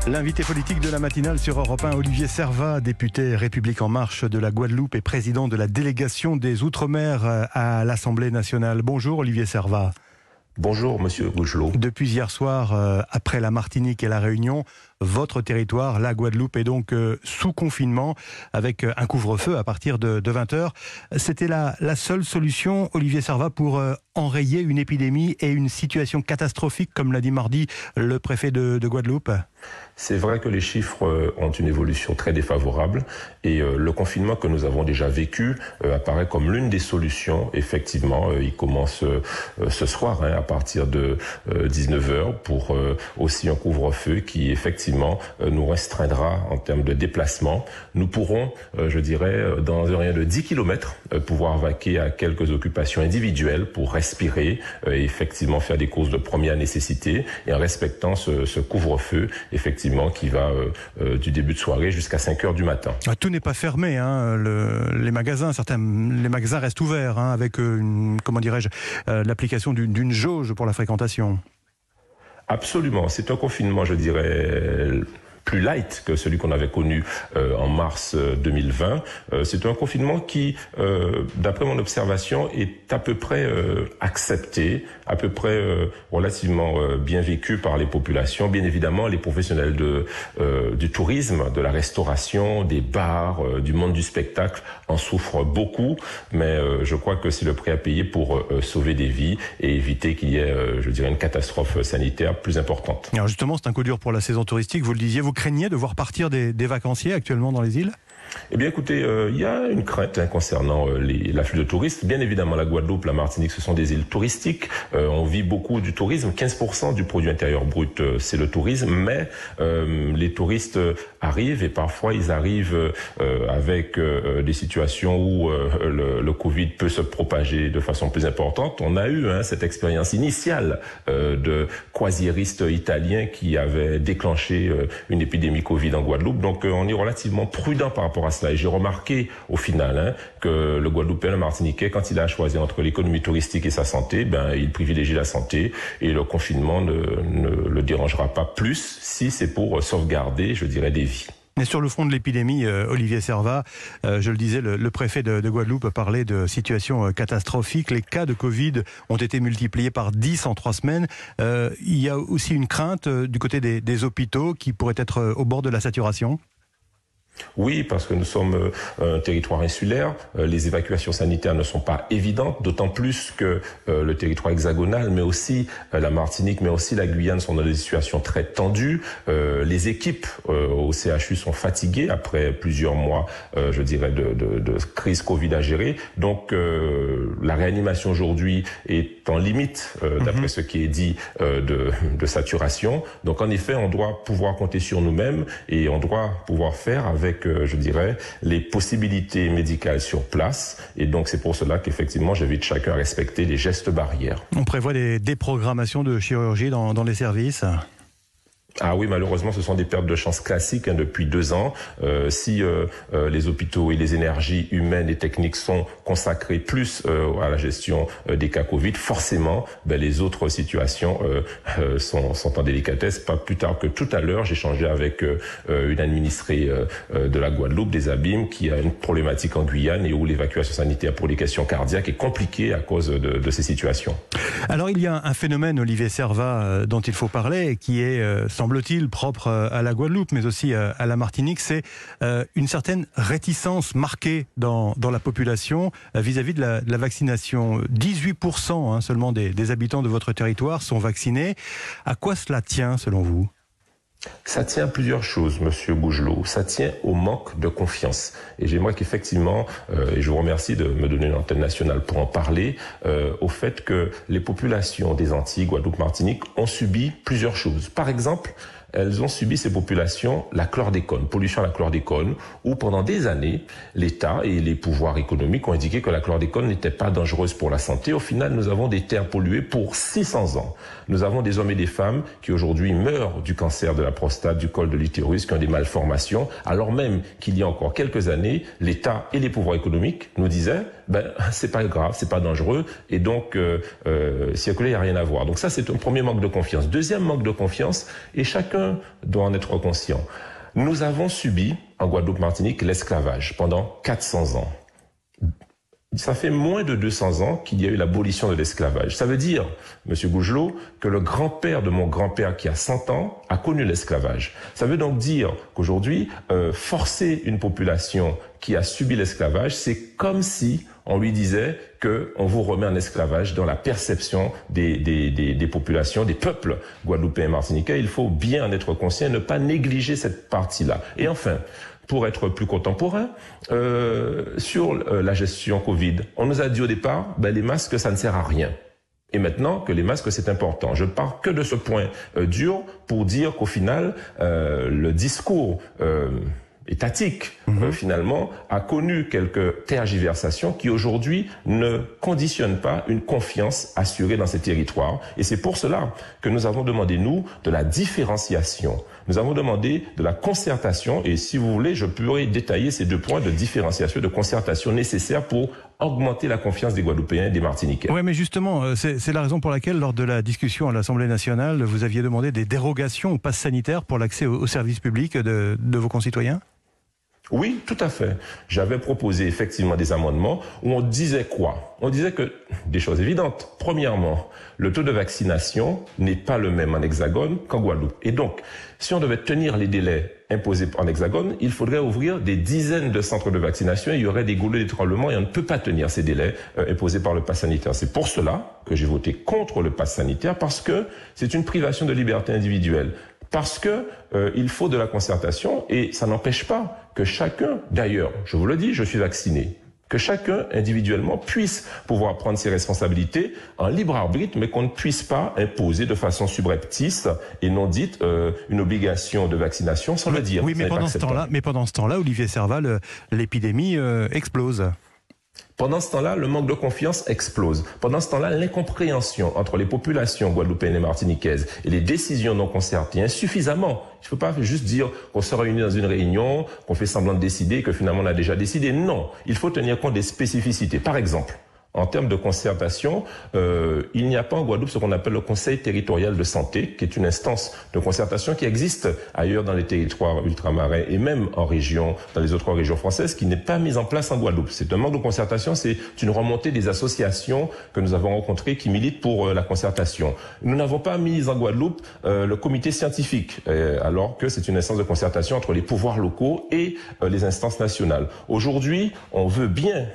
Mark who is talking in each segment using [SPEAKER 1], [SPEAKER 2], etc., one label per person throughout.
[SPEAKER 1] L'invité politique de la matinale sur Europe 1, Olivier Servat, député République En Marche de la Guadeloupe et président de la délégation des Outre-mer à l'Assemblée nationale. Bonjour Olivier Servat.
[SPEAKER 2] Bonjour Monsieur Gougelot.
[SPEAKER 1] Depuis hier soir, après la Martinique et la Réunion, votre territoire, la Guadeloupe, est donc sous confinement avec un couvre-feu à partir de 20h. C'était la seule solution, Olivier Servat, pour enrayer une épidémie et une situation catastrophique, comme l'a dit mardi le préfet de Guadeloupe?
[SPEAKER 2] C'est vrai que les chiffres ont une évolution très défavorable et le confinement que nous avons déjà vécu apparaît comme l'une des solutions. Effectivement, il commence ce soir à partir de 19h pour aussi un couvre-feu qui effectivement nous restreindra en termes de déplacement. Nous pourrons, je dirais, dans un rayon de 10 km, pouvoir vaquer à quelques occupations individuelles pour respirer et effectivement faire des courses de première nécessité et en respectant ce couvre-feu, effectivement, qui va du début de soirée jusqu'à 5h du matin.
[SPEAKER 1] Tout n'est pas fermé, hein. Les magasins restent ouverts, hein, avec l'application d'une jauge pour la fréquentation.
[SPEAKER 2] Absolument, c'est un confinement, je dirais, plus light que celui qu'on avait connu en mars 2020. C'est un confinement qui, d'après mon observation, est à peu près accepté, à peu près relativement bien vécu par les populations. Bien évidemment, les professionnels du tourisme, de la restauration, des bars, du monde du spectacle en souffrent beaucoup, mais je crois que c'est le prix à payer pour sauver des vies et éviter qu'il y ait, je dirais, une catastrophe sanitaire plus importante.
[SPEAKER 1] Alors justement, c'est un coup dur pour la saison touristique, vous le disiez. Vous craignez de voir partir des vacanciers actuellement dans les îles ?
[SPEAKER 2] Eh bien, écoutez, il y a une crainte concernant l'afflux de touristes. Bien évidemment, la Guadeloupe, la Martinique, ce sont des îles touristiques. On vit beaucoup du tourisme. 15% du produit intérieur brut, c'est le tourisme. Mais les touristes arrivent et parfois ils arrivent avec des situations où le Covid peut se propager de façon plus importante. On a eu cette expérience initiale de croisiéristes italiens qui avaient déclenché une épidémie Covid en Guadeloupe. Donc, on est relativement prudent par rapport à cela. Et j'ai remarqué au final que le Guadeloupéen, le Martiniquais, quand il a choisi entre l'économie touristique et sa santé, il privilégie la santé et le confinement ne le dérangera pas plus si c'est pour sauvegarder, je dirais, des vies.
[SPEAKER 1] Et sur le front de l'épidémie, Olivier Servat, je le disais, le préfet de Guadeloupe parlait de situation catastrophique. Les cas de Covid ont été multipliés par 10 en 3 semaines. Il y a aussi une crainte du côté des hôpitaux qui pourraient être au bord de la saturation.
[SPEAKER 2] Oui, parce que nous sommes un territoire insulaire. Les évacuations sanitaires ne sont pas évidentes, d'autant plus que le territoire hexagonal, mais aussi la Martinique, mais aussi la Guyane sont dans des situations très tendues. Les équipes au CHU sont fatiguées après plusieurs mois, je dirais, de crise Covid à gérer. Donc, la réanimation aujourd'hui est en limite, d'après ce qui est dit, de saturation. Donc, en effet, on doit pouvoir compter sur nous-mêmes et on doit pouvoir faire avec, je dirais, les possibilités médicales sur place. Et donc, c'est pour cela qu'effectivement, j'invite chacun à respecter les gestes barrières.
[SPEAKER 1] On prévoit des déprogrammations de chirurgie dans les services ?
[SPEAKER 2] Ah oui, malheureusement, ce sont des pertes de chance classiques depuis 2 ans. Si les hôpitaux et les énergies humaines et techniques sont consacrés plus à la gestion des cas Covid, forcément, les autres situations sont en délicatesse. Pas plus tard que tout à l'heure, j'ai échangé avec une administrée de la Guadeloupe, des Abîmes, qui a une problématique en Guyane et où l'évacuation sanitaire pour les questions cardiaques est compliquée à cause de ces situations.
[SPEAKER 1] Alors, il y a un phénomène, Olivier Servat, dont il faut parler, qui est semble-t-il, propre à la Guadeloupe, mais aussi à la Martinique, c'est une certaine réticence marquée dans la population vis-à-vis de la vaccination. 18% seulement des habitants de votre territoire sont vaccinés. À quoi cela tient, selon vous ?
[SPEAKER 2] Ça tient à plusieurs choses, Monsieur Gougelot. Ça tient au manque de confiance. Et j'aimerais qu'effectivement, et je vous remercie de me donner une antenne nationale pour en parler, au fait que les populations des Antilles, Guadeloupe, Martinique, ont subi plusieurs choses. Par exemple, elles ont subi, ces populations, la chlordécone, pollution à la chlordécone, où pendant des années, l'État et les pouvoirs économiques ont indiqué que la chlordécone n'était pas dangereuse pour la santé. Au final, nous avons des terres polluées pour 600 ans. Nous avons des hommes et des femmes qui aujourd'hui meurent du cancer de la prostate, du col de l'utérus, qui ont des malformations, alors même qu'il y a encore quelques années, l'État et les pouvoirs économiques nous disaient c'est pas grave, c'est pas dangereux, et donc circuler, il n'y a rien à voir. Donc ça, c'est un premier manque de confiance. Deuxième manque de confiance, et chacun chacun doit en être conscient. Nous avons subi, en Guadeloupe-Martinique, l'esclavage pendant 400 ans. Ça fait moins de 200 ans qu'il y a eu l'abolition de l'esclavage. Ça veut dire, Monsieur Gougelot, que le grand-père de mon grand-père qui a 100 ans a connu l'esclavage. Ça veut donc dire qu'aujourd'hui, forcer une population qui a subi l'esclavage, c'est comme si on lui disait qu'on vous remet en esclavage dans la perception des populations, des peuples guadeloupéens et martiniquais. Il faut bien en être conscient et ne pas négliger cette partie-là. Et enfin, pour être plus contemporain, sur la gestion Covid, on nous a dit au départ, les masques, ça ne sert à rien. Et maintenant que les masques, c'est important. Je pars que de ce point dur pour dire qu'au final, le discours étatique, finalement, a connu quelques tergiversations qui aujourd'hui ne conditionnent pas une confiance assurée dans ces territoires. Et c'est pour cela que nous avons demandé, nous, de la différenciation. Nous avons demandé de la concertation et si vous voulez, je pourrais détailler ces 2 points de différenciation et de concertation nécessaires pour augmenter la confiance des Guadeloupéens et des Martiniquais.
[SPEAKER 1] Oui, mais justement, c'est la raison pour laquelle, lors de la discussion à l'Assemblée nationale, vous aviez demandé des dérogations au pass sanitaire pour l'accès aux services publics de vos concitoyens ?
[SPEAKER 2] Oui, tout à fait. J'avais proposé effectivement des amendements où on disait quoi? On disait que des choses évidentes. Premièrement, le taux de vaccination n'est pas le même en Hexagone qu'en Guadeloupe. Et donc, si on devait tenir les délais imposés en Hexagone, il faudrait ouvrir des dizaines de centres de vaccination. Il y aurait des goulets d'étranglement et on ne peut pas tenir ces délais imposés par le pass sanitaire. C'est pour cela que j'ai voté contre le pass sanitaire parce que c'est une privation de liberté individuelle. Parce que il faut de la concertation et ça n'empêche pas que chacun, d'ailleurs, je vous le dis, je suis vacciné, que chacun individuellement puisse pouvoir prendre ses responsabilités en libre arbitre, mais qu'on ne puisse pas imposer de façon subreptice et non dite une obligation de vaccination sans le dire.
[SPEAKER 1] Oui, mais pendant ce temps-là, Olivier Serval, l'épidémie explose.
[SPEAKER 2] Pendant ce temps-là, le manque de confiance explose. Pendant ce temps-là, l'incompréhension entre les populations guadeloupéennes et martiniquaises et les décisions non concertées insuffisamment. Il ne faut pas juste dire qu'on se réunit dans une réunion, qu'on fait semblant de décider et que finalement on a déjà décidé. Non, il faut tenir compte des spécificités. Par exemple, en termes de concertation, il n'y a pas en Guadeloupe ce qu'on appelle le Conseil territorial de santé, qui est une instance de concertation qui existe ailleurs dans les territoires ultramarins et même en région, dans les autres régions françaises, qui n'est pas mise en place en Guadeloupe. C'est un manque de concertation, c'est une remontée des associations que nous avons rencontrées qui militent pour la concertation. Nous n'avons pas mis en Guadeloupe le comité scientifique, alors que c'est une instance de concertation entre les pouvoirs locaux et les instances nationales. Aujourd'hui, on veut bien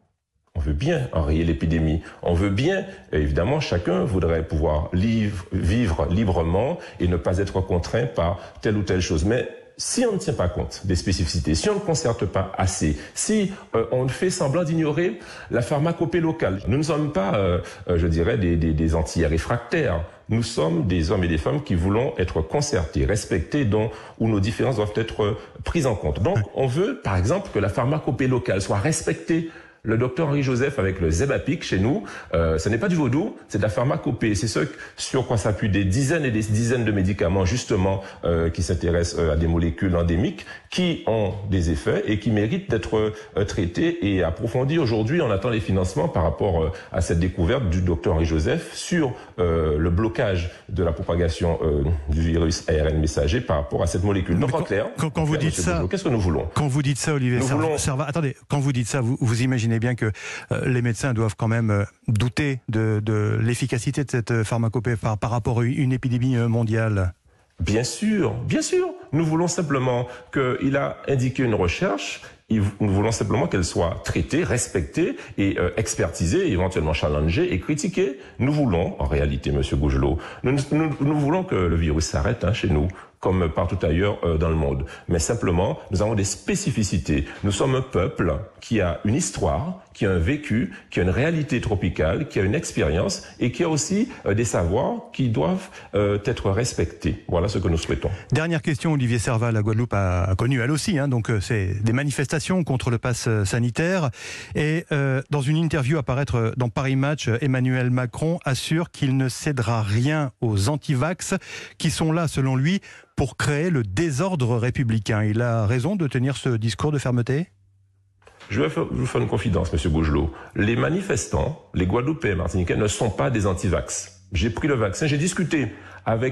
[SPEAKER 2] enrayer l'épidémie. On veut bien, évidemment, chacun voudrait pouvoir vivre librement et ne pas être contraint par telle ou telle chose. Mais si on ne tient pas compte des spécificités, si on ne concerte pas assez, si on fait semblant d'ignorer la pharmacopée locale, nous ne sommes pas, je dirais, des antillais réfractaires. Nous sommes des hommes et des femmes qui voulons être concertés, respectés, où nos différences doivent être prises en compte. Donc, on veut, par exemple, que la pharmacopée locale soit respectée. Le docteur Henri Joseph avec le Zebapic chez nous, ce n'est pas du vaudou, c'est de la pharmacopée. C'est ce sur quoi s'appuient des dizaines et des dizaines de médicaments justement qui s'intéressent à des molécules endémiques qui ont des effets et qui méritent d'être traités et approfondis. Aujourd'hui, on attend les financements par rapport à cette découverte du docteur Henri Joseph sur le blocage de la propagation du virus ARN messager par rapport à cette molécule. Donc en clair,
[SPEAKER 1] quand vous dites ça,
[SPEAKER 2] qu'est-ce que nous voulons?
[SPEAKER 1] Quand vous dites ça, Olivier Serval, attendez, quand vous dites ça, vous imaginez bien que les médecins doivent quand même douter de l'efficacité de cette pharmacopée par rapport à une épidémie mondiale.
[SPEAKER 2] Bien sûr. Nous voulons simplement qu'il a indiqué une recherche. Nous voulons simplement qu'elle soit traitée, respectée et expertisée, éventuellement challengée et critiquée. Nous voulons, en réalité, Monsieur Gougelot, nous voulons que le virus s'arrête chez nous, comme partout ailleurs dans le monde. Mais simplement, nous avons des spécificités. Nous sommes un peuple qui a une histoire, qui a un vécu, qui a une réalité tropicale, qui a une expérience et qui a aussi des savoirs qui doivent être respectés. Voilà ce que nous souhaitons.
[SPEAKER 1] Dernière question, Olivier Serval, la Guadeloupe a connu elle aussi, donc c'est des manifestations contre le pass sanitaire. Et dans une interview à paraître dans Paris Match, Emmanuel Macron assure qu'il ne cédera rien aux antivax qui sont là, selon lui, pour créer le désordre républicain. Il a raison de tenir ce discours de fermeté ?
[SPEAKER 2] Je vais vous faire une confidence, Monsieur Gougelot. Les manifestants, les Guadeloupéens et Martiniquais ne sont pas des antivax. J'ai pris le vaccin, j'ai discuté avec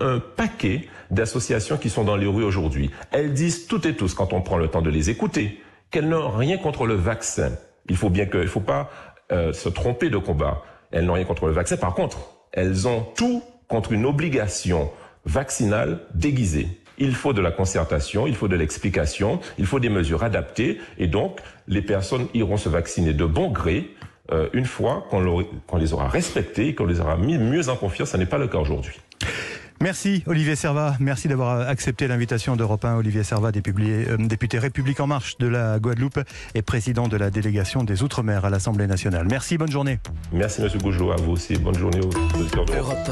[SPEAKER 2] un paquet d'associations qui sont dans les rues aujourd'hui. Elles disent toutes et tous, quand on prend le temps de les écouter, qu'elles n'ont rien contre le vaccin. Il faut pas se tromper de combat. Elles n'ont rien contre le vaccin. Par contre, elles ont tout contre une obligation vaccinale déguisée. Il faut de la concertation, il faut de l'explication, il faut des mesures adaptées. Et donc, les personnes iront se vacciner de bon gré une fois qu'on les aura respectées et qu'on les aura mis mieux en confiance. Ce n'est pas le cas aujourd'hui.
[SPEAKER 1] Merci Olivier Servat, merci d'avoir accepté l'invitation d'Europe 1. Olivier Servat, député République En Marche de la Guadeloupe et président de la délégation des Outre-mer à l'Assemblée nationale. Merci, bonne journée.
[SPEAKER 2] Merci M. Gougelot, à vous aussi. Bonne journée aux auditeurs d'Europe 1.